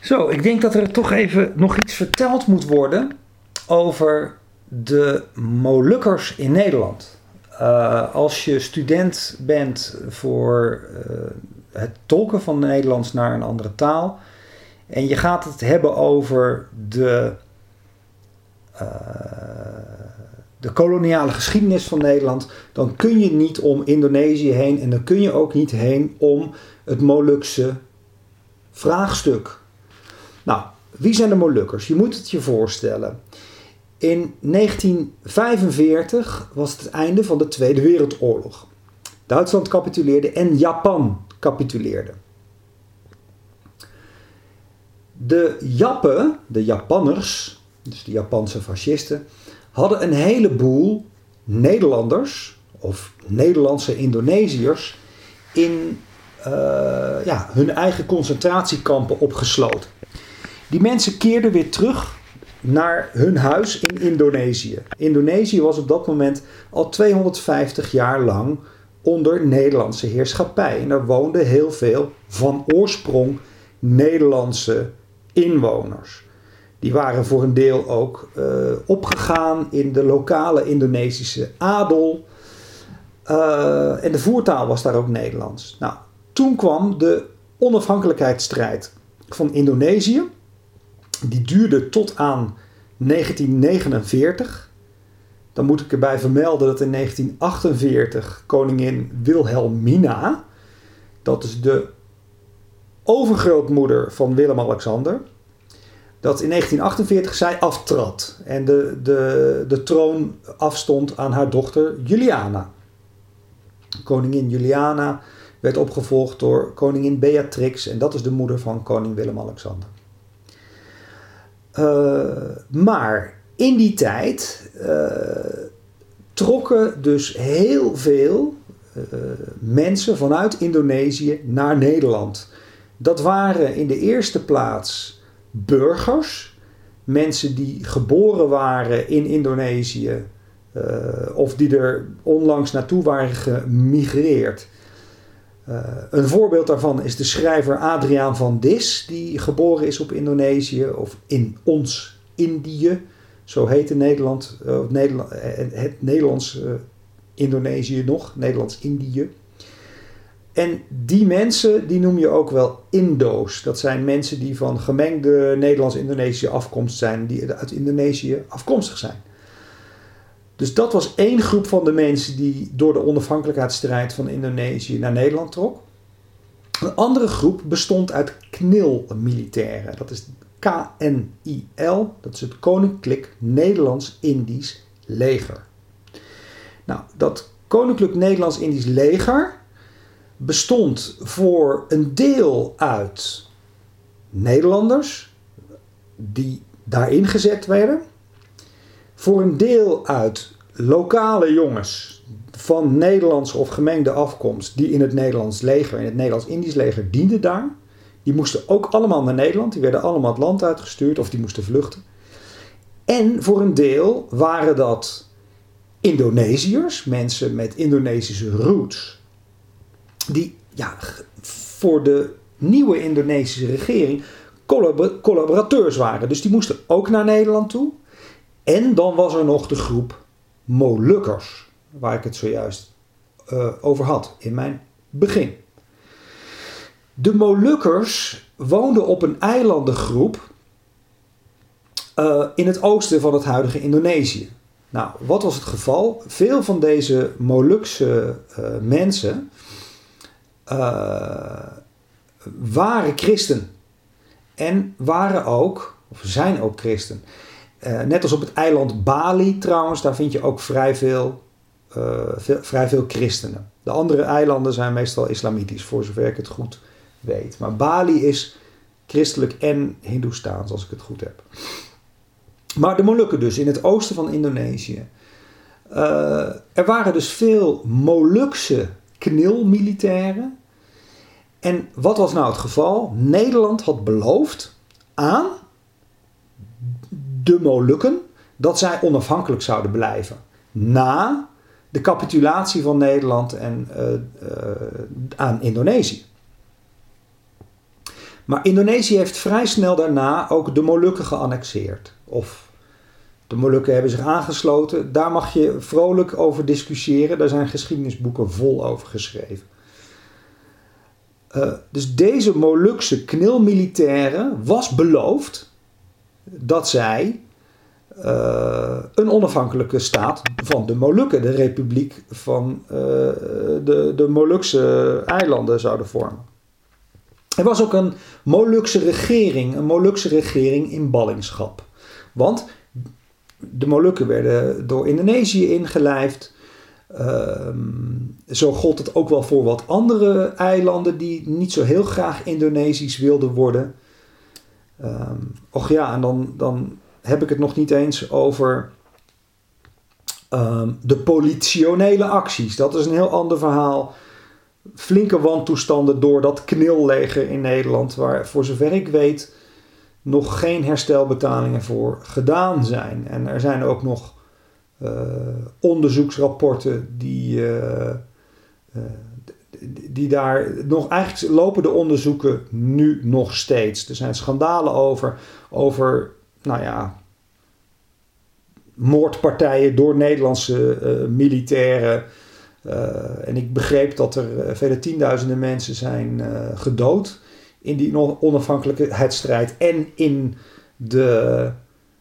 Zo, ik denk dat er toch even nog iets verteld moet worden over de Molukkers in Nederland. Als je student bent voor het tolken van Nederlands naar een andere taal en je gaat het hebben over de koloniale geschiedenis van Nederland, dan kun je niet om Indonesië heen en dan kun je ook niet heen om het Molukse vraagstuk. Nou, wie zijn de Molukkers? Je moet het je voorstellen. In 1945 was het einde van de Tweede Wereldoorlog. Duitsland capituleerde en Japan capituleerde. De Jappen, de Japanners, dus de Japanse fascisten, hadden een heleboel Nederlanders of Nederlandse Indonesiërs in hun eigen concentratiekampen opgesloten. Die mensen keerden weer terug naar hun huis in Indonesië. Indonesië was op dat moment al 250 jaar lang onder Nederlandse heerschappij. En daar woonden heel veel van oorsprong Nederlandse inwoners. Die waren voor een deel ook opgegaan in de lokale Indonesische adel. En de voertaal was daar ook Nederlands. Nou, toen kwam de onafhankelijkheidsstrijd van Indonesië. Die duurde tot aan 1949. Dan moet ik erbij vermelden dat in 1948 koningin Wilhelmina, dat is de overgrootmoeder van Willem-Alexander, dat in 1948 zij aftrad en de troon afstond aan haar dochter Juliana. Koningin Juliana werd opgevolgd door koningin Beatrix en dat is de moeder van koning Willem-Alexander. Maar in die tijd trokken dus heel veel mensen vanuit Indonesië naar Nederland. Dat waren in de eerste plaats burgers, mensen die geboren waren in Indonesië of die er onlangs naartoe waren gemigreerd. Een voorbeeld daarvan is de schrijver Adriaan van Dis, die geboren is op Indonesië, of in ons Indië, zo heette het Nederlands Indonesië nog, Nederlands-Indië. En die mensen, die noem je ook wel Indo's. Dat zijn mensen die van gemengde Nederlands-Indonesische afkomst zijn, die uit Indonesië afkomstig zijn. Dus dat was één groep van de mensen die door de onafhankelijkheidsstrijd van Indonesië naar Nederland trok. Een andere groep bestond uit KNIL-militairen. Dat is KNIL, dat is het Koninklijk Nederlands-Indisch Leger. Nou, dat Koninklijk Nederlands-Indisch Leger bestond voor een deel uit Nederlanders die daar ingezet werden. Voor een deel uit lokale jongens van Nederlandse of gemengde afkomst die in het Nederlands leger, in het Nederlands-Indisch leger dienden daar. Die moesten ook allemaal naar Nederland, die werden allemaal het land uitgestuurd of die moesten vluchten. En voor een deel waren dat Indonesiërs, mensen met Indonesische roots, die voor de nieuwe Indonesische regering collaborateurs waren. Dus die moesten ook naar Nederland toe. En dan was er nog de groep Molukkers, waar ik het zojuist over had in mijn begin. De Molukkers woonden op een eilandengroep in het oosten van het huidige Indonesië. Nou, wat was het geval? Veel van deze Molukse mensen waren christen. En zijn ook christen. Net als op het eiland Bali trouwens, daar vind je ook vrij veel christenen. De andere eilanden zijn meestal islamitisch, voor zover ik het goed weet. Maar Bali is christelijk en hindoestaans, als ik het goed heb. Maar de Molukken dus, in het oosten van Indonesië. Er waren dus veel Molukse KNIL-militairen. En wat was nou het geval? Nederland had beloofd aan de Molukken dat zij onafhankelijk zouden blijven. Na de capitulatie van Nederland aan Indonesië. Maar Indonesië heeft vrij snel daarna ook de Molukken geannexeerd. Of de Molukken hebben zich aangesloten. Daar mag je vrolijk over discussiëren. Daar zijn geschiedenisboeken vol over geschreven. Dus deze Molukse knilmilitairen was beloofd dat zij een onafhankelijke staat van de Molukken, de republiek van de Molukse eilanden, zouden vormen. Er was ook een Molukse regering in ballingschap. Want de Molukken werden door Indonesië ingelijfd. Zo gold het ook wel voor wat andere eilanden die niet zo heel graag Indonesisch wilden worden. En dan heb ik het nog niet eens over de politionele acties. Dat is een heel ander verhaal. Flinke wantoestanden door dat knilleger in Nederland, waar voor zover ik weet nog geen herstelbetalingen voor gedaan zijn. En er zijn ook nog onderzoeksrapporten die daar nog, eigenlijk lopen de onderzoeken nu nog steeds. Er zijn schandalen over moordpartijen door Nederlandse militairen. En ik begreep dat er vele tienduizenden mensen zijn gedood in die onafhankelijkheidsstrijd en in de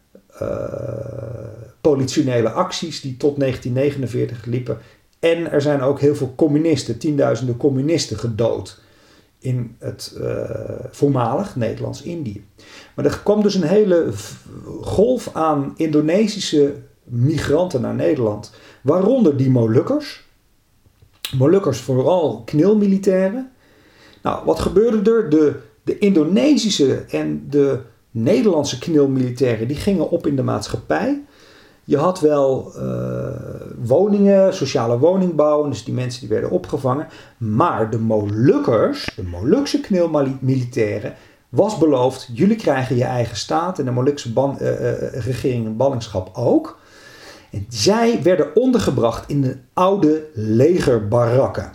politionele acties die tot 1949 liepen. En er zijn ook heel veel communisten, tienduizenden communisten gedood in het voormalig Nederlands-Indië. Maar er kwam dus een hele golf aan Indonesische migranten naar Nederland, waaronder die Molukkers. Molukkers vooral knilmilitairen. Nou, wat gebeurde er? De Indonesische en de Nederlandse knilmilitairen die gingen op in de maatschappij. Je had wel woningen, sociale woningbouw, dus die mensen die werden opgevangen. Maar de Molukkers, de Molukse knilmilitairen, was beloofd, jullie krijgen je eigen staat en de Molukse regering en ballingschap ook. En zij werden ondergebracht in de oude legerbarakken.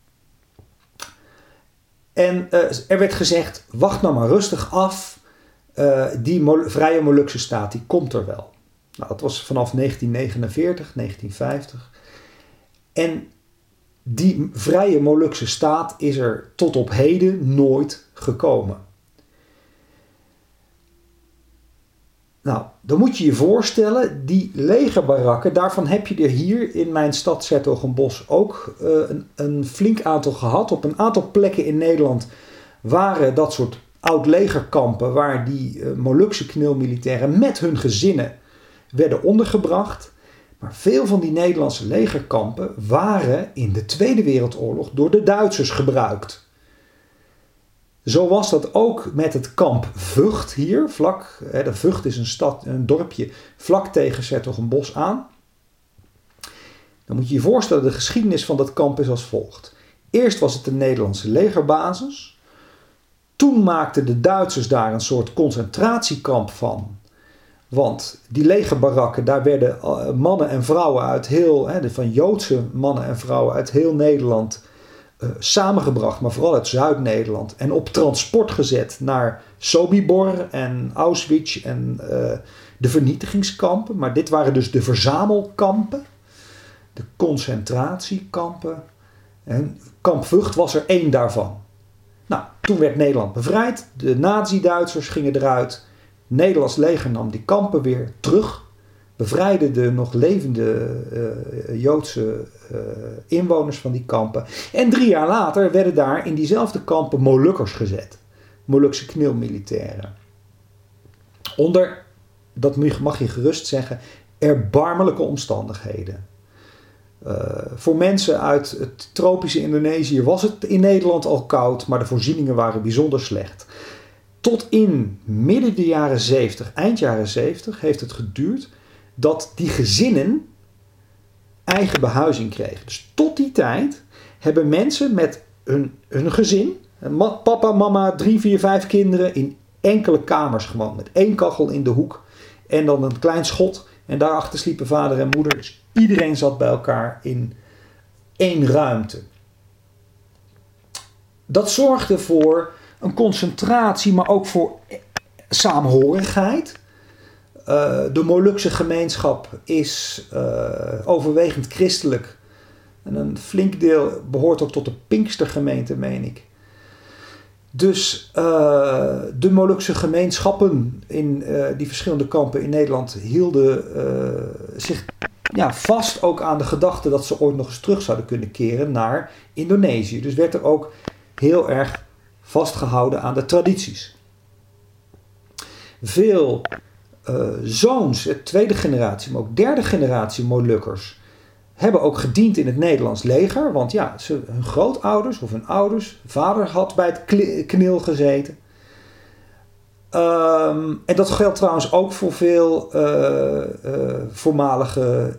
En er werd gezegd, wacht nou maar rustig af, die vrije Molukse staat die komt er wel. Nou, dat was vanaf 1949, 1950. En die vrije Molukse staat is er tot op heden nooit gekomen. Nou, dan moet je je voorstellen, die legerbarakken, daarvan heb je er hier in mijn stad 's-Hertogenbosch ook een flink aantal gehad. Op een aantal plekken in Nederland waren dat soort oud-legerkampen waar die Molukse knilmilitairen met hun gezinnen werden ondergebracht. Maar veel van die Nederlandse legerkampen waren in de Tweede Wereldoorlog door de Duitsers gebruikt. Zo was dat ook met het kamp Vught hier, de Vught is een dorpje vlak tegen 's-Hertogenbosch aan. Dan moet je je voorstellen, de geschiedenis van dat kamp is als volgt. Eerst was het een Nederlandse legerbasis. Toen maakten de Duitsers daar een soort concentratiekamp van. Want die legerbarakken, daar werden mannen en vrouwen uit van Joodse mannen en vrouwen uit heel Nederland samengebracht, maar vooral uit Zuid-Nederland. En op transport gezet naar Sobibor en Auschwitz en de vernietigingskampen. Maar dit waren dus de verzamelkampen, de concentratiekampen. En kamp Vught was er 1 daarvan. Nou, toen werd Nederland bevrijd. De nazi-Duitsers gingen eruit. Nederlands leger nam die kampen weer terug. Bevrijdde de nog levende Joodse inwoners van die kampen. En 3 jaar later werden daar in diezelfde kampen Molukkers gezet. Molukse knilmilitairen. Onder, dat mag je gerust zeggen, erbarmelijke omstandigheden. Voor mensen uit het tropische Indonesië was het in Nederland al koud, maar de voorzieningen waren bijzonder slecht. Tot in midden de jaren 70, eind jaren 70, heeft het geduurd dat die gezinnen eigen behuizing kregen. Dus tot die tijd hebben mensen met hun gezin, papa, mama, 3, 4, 5 kinderen, in enkele kamers gewoond. Met 1 kachel in de hoek en dan een klein schot. En daarachter sliepen vader en moeder. Dus iedereen zat bij elkaar in 1 ruimte. Dat zorgde voor een concentratie, maar ook voor saamhorigheid. De Molukse gemeenschap is overwegend christelijk. En een flink deel behoort ook tot de Pinkstergemeente, meen ik. Dus de Molukse gemeenschappen in die verschillende kampen in Nederland hielden zich vast ook aan de gedachte dat ze ooit nog eens terug zouden kunnen keren naar Indonesië. Dus werd er ook heel erg vastgehouden aan de tradities. Veel zoons, tweede generatie, maar ook derde generatie Molukkers, hebben ook gediend in het Nederlands leger. Want ja, hun grootouders of hun ouders, vader had bij het knil gezeten. En dat geldt trouwens ook voor veel voormalige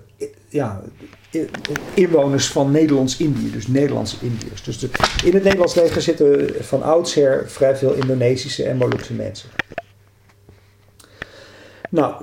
inwoners van Nederlands-Indië, dus Nederlandse Indiërs. Dus in het Nederlands leger zitten van oudsher vrij veel Indonesische en Molukse mensen. Nou,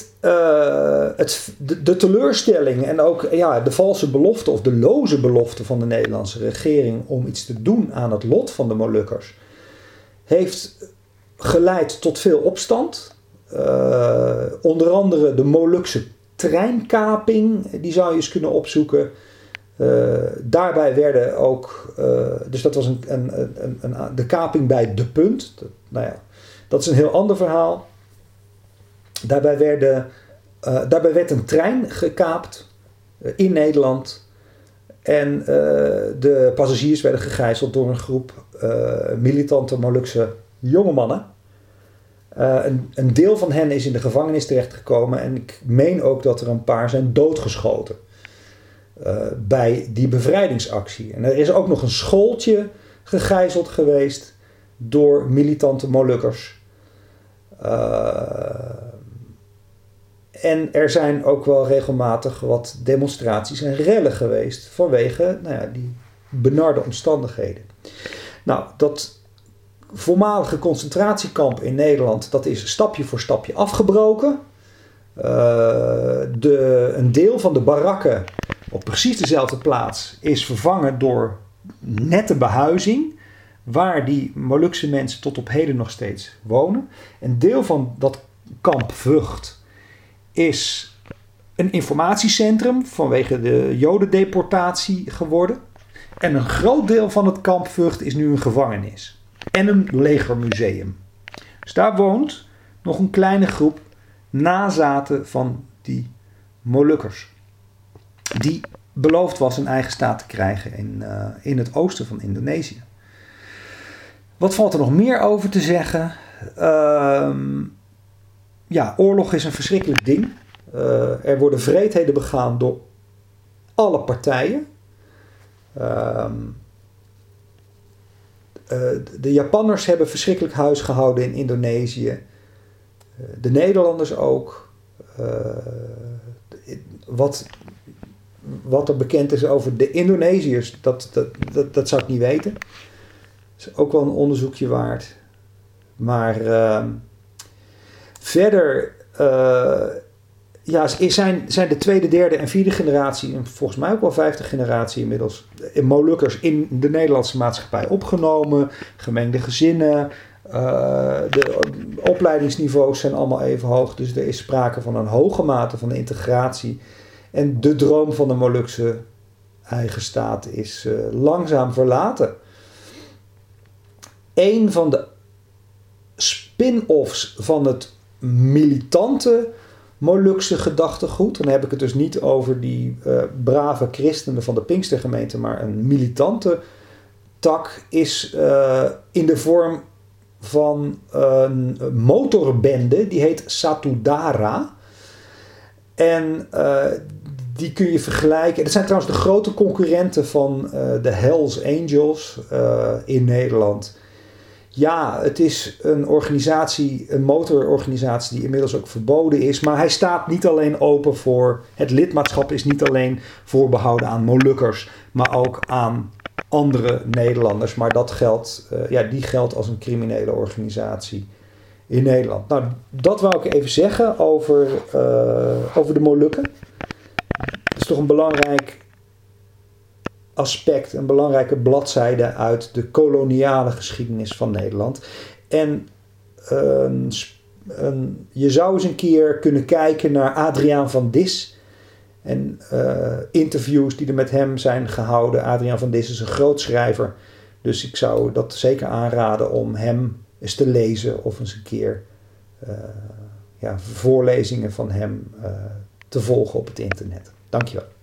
de teleurstelling en ook de valse belofte of de loze belofte van de Nederlandse regering om iets te doen aan het lot van de Molukkers heeft geleid tot veel opstand. Onder andere de Molukse treinkaping, die zou je eens kunnen opzoeken. Daarbij werden ook, dus dat was de kaping bij De Punt. Dat is een heel ander verhaal. Daarbij werd een trein gekaapt in Nederland. En de passagiers werden gegijzeld door een groep militante Molukse jonge mannen. Een deel van hen is in de gevangenis terechtgekomen. En ik meen ook dat er een paar zijn doodgeschoten bij die bevrijdingsactie. En er is ook nog een schooltje gegijzeld geweest door militante Molukkers. En er zijn ook wel regelmatig wat demonstraties en rellen geweest vanwege die benarde omstandigheden. Nou, dat voormalige concentratiekamp in Nederland, dat is stapje voor stapje afgebroken. Een deel van de barakken op precies dezelfde plaats is vervangen door nette behuizing, waar die Molukse mensen tot op heden nog steeds wonen. Een deel van dat kamp Vught is een informatiecentrum vanwege de Jodendeportatie geworden. En een groot deel van het kamp Vught is nu een gevangenis. En een legermuseum. Dus daar woont nog een kleine groep nazaten van die Molukkers. Die beloofd was een eigen staat te krijgen in het oosten van Indonesië. Wat valt er nog meer over te zeggen? Oorlog is een verschrikkelijk ding. Er worden wreedheden begaan door alle partijen. De Japanners hebben verschrikkelijk huis gehouden in Indonesië. De Nederlanders ook. Wat er bekend is over de Indonesiërs, dat zou ik niet weten. Dat is ook wel een onderzoekje waard. Maar verder zijn de tweede, derde en vierde generatie, en volgens mij ook wel vijfde generatie inmiddels, Molukkers in de Nederlandse maatschappij opgenomen. Gemengde gezinnen. De opleidingsniveaus zijn allemaal even hoog. Dus er is sprake van een hoge mate van integratie. En de droom van de Molukse eigen staat is langzaam verlaten. Een van de spin-offs van het militante Molukse gedachtegoed, dan heb ik het dus niet over die brave christenen van de Pinkstergemeente, maar een militante tak is in de vorm van een motorbende, die heet Satudara. En die kun je vergelijken. Dat zijn trouwens de grote concurrenten van de Hells Angels in Nederland. Ja, het is een organisatie, een motororganisatie die inmiddels ook verboden is. Maar hij staat niet alleen open voor, het lidmaatschap is niet alleen voorbehouden aan Molukkers, maar ook aan andere Nederlanders. Maar dat geldt, die geldt als een criminele organisatie in Nederland. Nou, dat wou ik even zeggen over de Molukken. Dat is toch een belangrijk aspect, een belangrijke bladzijde uit de koloniale geschiedenis van Nederland. En je zou eens een keer kunnen kijken naar Adriaan van Dis en interviews die er met hem zijn gehouden. Adriaan van Dis is een groot schrijver, dus ik zou dat zeker aanraden om hem eens te lezen of eens een keer voorlezingen van hem te volgen op het internet. Dankjewel.